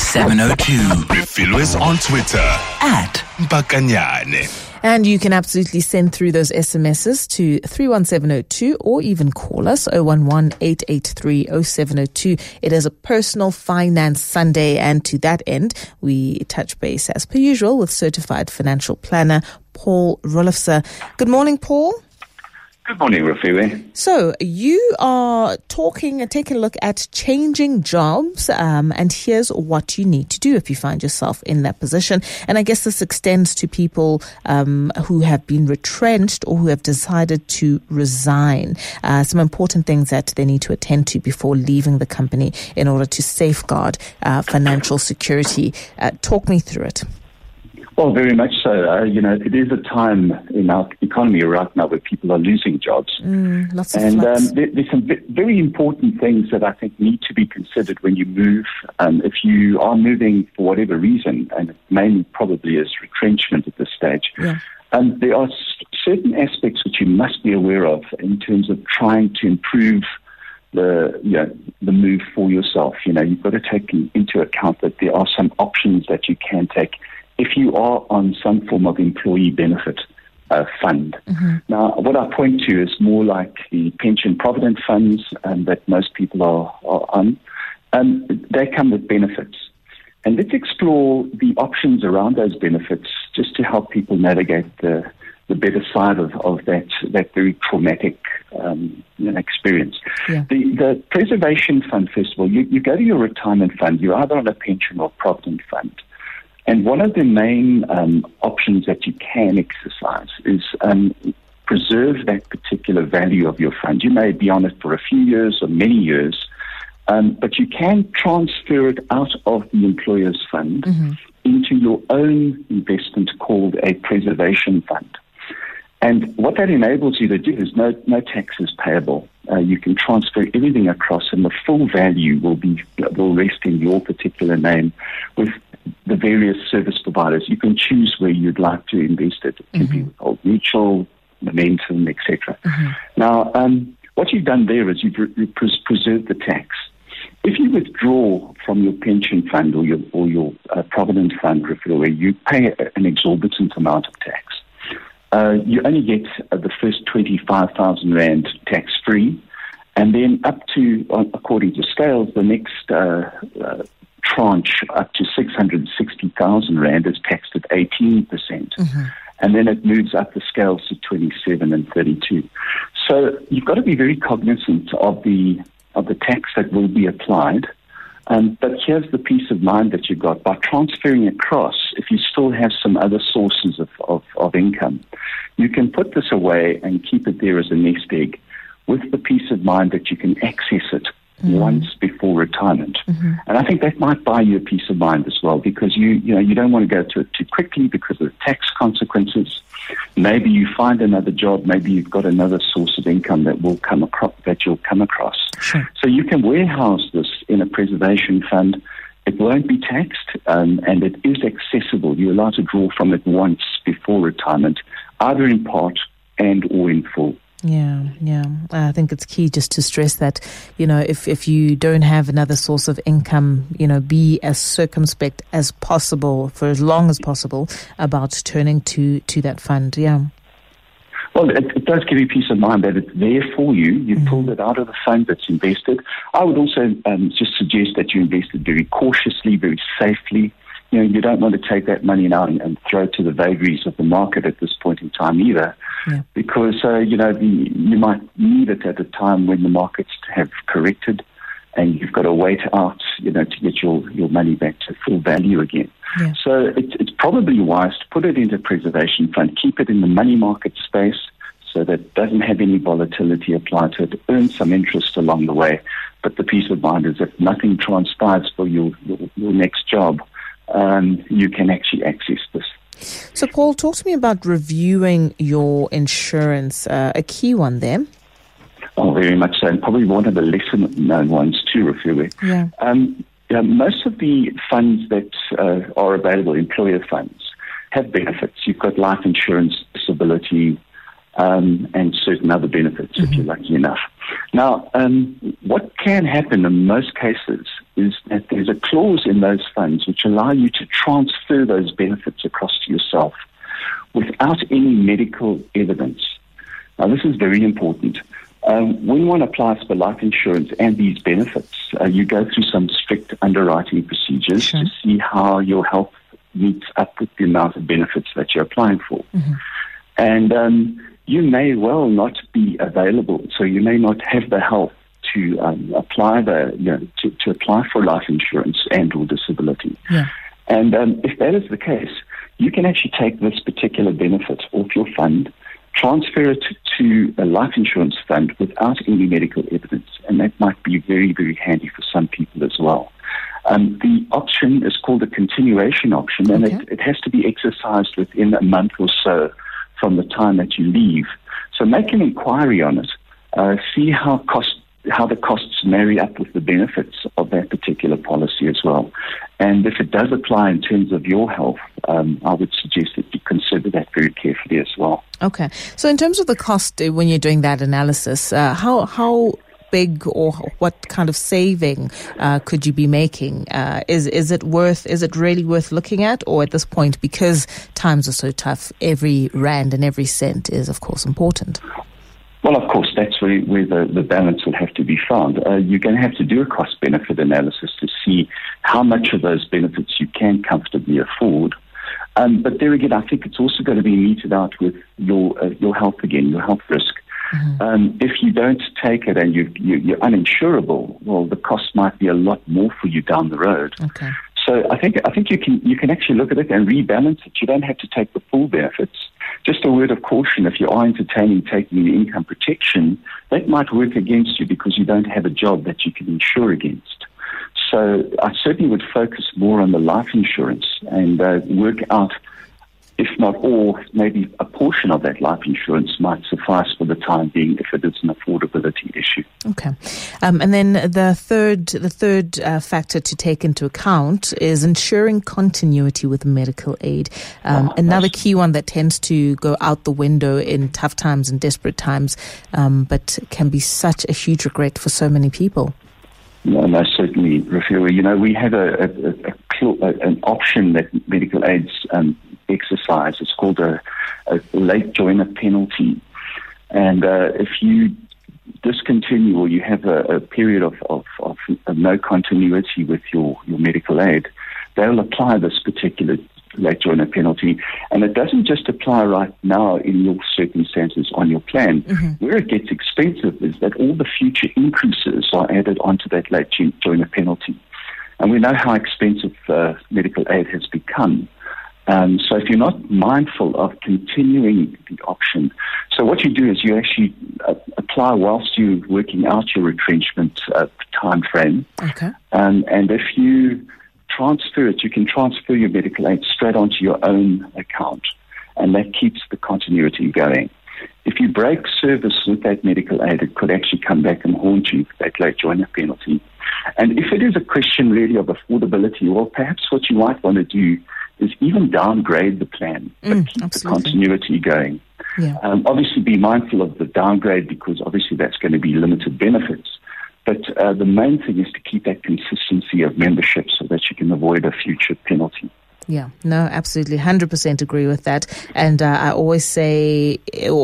702. Refilwe is on Twitter @Mpakanyane. And you can absolutely send through those SMSs to 31702 or even call us 011-883-0702. It is a personal finance Sunday, and to that end, we touch base as per usual with certified financial planner Paul Roelofse. Good morning, Paul. Good morning, Refilwe. So you are taking a look at changing jobs, and here's what you need to do if you find yourself in that position. And I guess this extends to people who have been retrenched or who have decided to resign. Some important things that they need to attend to before leaving the company in order to safeguard financial security. Talk me through it. Well, very much so. It is a time in our economy right now where people are losing jobs. Lots of flux. There's some very important things that I think need to be considered when you move. If you are moving for whatever reason, and it mainly probably is retrenchment at this stage, there are certain aspects which you must be aware of in terms of trying to improve the move for yourself. You've got to take into account that there are some options that you can take if you are on some form of employee benefit fund. Now, what I point to is more like the pension provident funds that most people are on. They come with benefits. And let's explore the options around those benefits just to help people navigate the better side of that very traumatic experience. The preservation fund, first of all, you go to your retirement fund, you're either on a pension or provident fund. And one of the main options that you can exercise is preserve that particular value of your fund. You may be on it for a few years or many years, but you can transfer it out of the employer's fund into your own investment called a preservation fund. And what that enables you to do is no taxes payable. You can transfer everything across, and the full value will rest in your particular name with the various service providers. You can choose where you'd like to invest it. It can be with Old Mutual, Momentum, etc. Now, what you've done there is you've preserved the tax. If you withdraw from your pension fund or your provident fund, where you pay an exorbitant amount of tax. You only get the first 25,000 Rand tax-free, and then up to, according to scales, the next tranche up to 660,000 Rand is taxed at 18%. And then it moves up the scales to 27 and 32. So you've got to be very cognizant of the tax that will be applied. But here's the peace of mind that you've got. By transferring across, if you still have some other sources of income, you can put this away and keep it there as a nest egg with the peace of mind that you can access it once before retirement. And I think that might buy you a peace of mind as well, because you don't want to go to it too quickly because of the tax consequences. Maybe you find another job, maybe you've got another source of income that you'll come across. Sure. So you can warehouse this in a preservation fund. It won't be taxed, and it is accessible. You're allowed to draw from it once before retirement, either in part and or in full. Yeah. I think it's key just to stress that, if you don't have another source of income, be as circumspect as possible for as long as possible about turning to that fund. Yeah. Well, it does give you peace of mind that it's there for you. You pulled it out of the fund that's invested. I would also just suggest that you invest it very cautiously, very safely. You don't want to take that money now and throw it to the vagaries of the market at this point in time either, because you might need it at a time when the markets have corrected, and you've got to wait out, to get your money back to full value again. Yeah. So it's probably wise to put it into a preservation fund, keep it in the money market space so that it doesn't have any volatility applied to it, earn some interest along the way, but the peace of mind is if nothing transpires for your next job, you can actually access this. So, Paul, talk to me about reviewing your insurance, a key one there. Oh, very much so, and probably one of the lesser known ones too, Refilwe. Most of the funds that are available, employer funds, have benefits. You've got life insurance, disability, and certain other benefits if you're lucky enough. Now, what can happen in most cases is that there's a clause in those funds which allow you to transfer those benefits across to yourself without any medical evidence. Now, this is very important. When one applies for life insurance and these benefits, you go through some strict underwriting procedures to see how your health meets up with the amount of benefits that you're applying for. And you may well not be available, so you may not have the health to apply to apply for life insurance and or disability. And if that is the case, you can actually take this particular benefit off your fund, transfer it to a life insurance fund without any medical evidence, and that might be very, very handy for some people as well. The option is called a continuation option, and it has to be exercised within a month or so from the time that you leave. So make an inquiry on it, see how the costs marry up with the benefits of that particular policy as well. And if it does apply in terms of your health, I would suggest that you consider that very carefully as well. Okay. So in terms of the cost, when you're doing that analysis, how big or what kind of saving could you be making? Is it really worth looking at? Or at this point, because times are so tough, every rand and every cent is, of course, important? Well, of course, that's where the balance will have to be found. You're going to have to do a cost-benefit analysis to see how much of those benefits you can comfortably afford. But there again, I think it's also going to be meted out with your health again, your health risk. If you don't take it and you're uninsurable, well, the cost might be a lot more for you down the road. Okay. So I think you can actually look at it and rebalance it. You don't have to take the full benefits. Just a word of caution, if you are entertaining taking the income protection, that might work against you because you don't have a job that you can insure against. So I certainly would focus more on the life insurance and work out, if not all, maybe a portion of that life insurance might suffice for the time being if it is an affordability issue. Okay. And then the third factor to take into account is ensuring continuity with medical aid. Another key one that tends to go out the window in tough times and desperate times, but can be such a huge regret for so many people. No, certainly, Rafiwa. You know, we have an option that medical aids exercise. It's called a late joiner penalty. And if you discontinue or you have a period of no continuity with your medical aid, they'll apply this particular late joiner penalty. And it doesn't just apply right now in your circumstances on your plan. Where it gets expensive is that all the future increases are added onto that late joiner penalty. And we know how expensive medical aid has become. So if you're not mindful of continuing the option, so what you do is you actually apply whilst you're working out your retrenchment time frame. Okay. And if you transfer it, you can transfer your medical aid straight onto your own account, and that keeps the continuity going. If you break service with that medical aid, it could actually come back and haunt you, that late joiner penalty. And if it is a question really of affordability, well, perhaps what you might want to do is even downgrade the plan, but keep the continuity going. Obviously be mindful of the downgrade because obviously that's going to be limited benefits. But the main thing is to keep that consistency of membership so that you can avoid a future penalty. Yeah, no, absolutely. 100% agree with that. And I always say,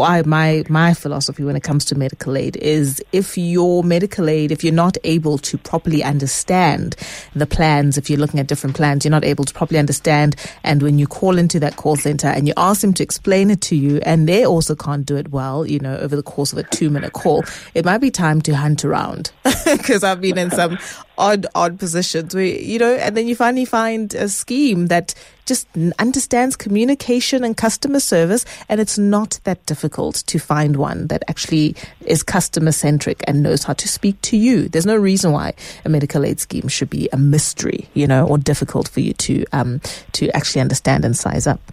my philosophy when it comes to medical aid is if your medical aid, if you're not able to properly understand the plans, if you're looking at different plans, you're not able to properly understand. And when you call into that call center and you ask them to explain it to you, and they also can't do it well, you know, over the course of a 2-minute call, it might be time to hunt around because I've been in some odd positions where, you know, and then you finally find a scheme that just understands communication and customer service, and it's not that difficult to find one that actually is customer centric and knows how to speak to you. There's no reason why a medical aid scheme should be a mystery, you know, or difficult for you to actually understand and size up.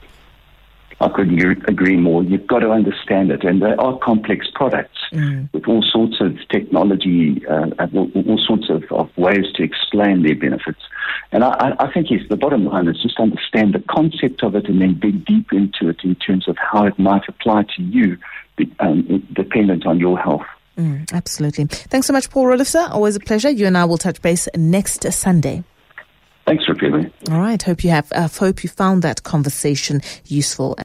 I couldn't agree more. You've got to understand it. And they are complex products with all sorts of technology, all sorts of ways to explain their benefits. And I think, yes, the bottom line is just understand the concept of it and then dig deep into it in terms of how it might apply to you, dependent on your health. Absolutely. Thanks so much, Paul Roelofse. Always a pleasure. You and I will touch base next Sunday. Thanks, Raphael. All right. Hope you found that conversation useful.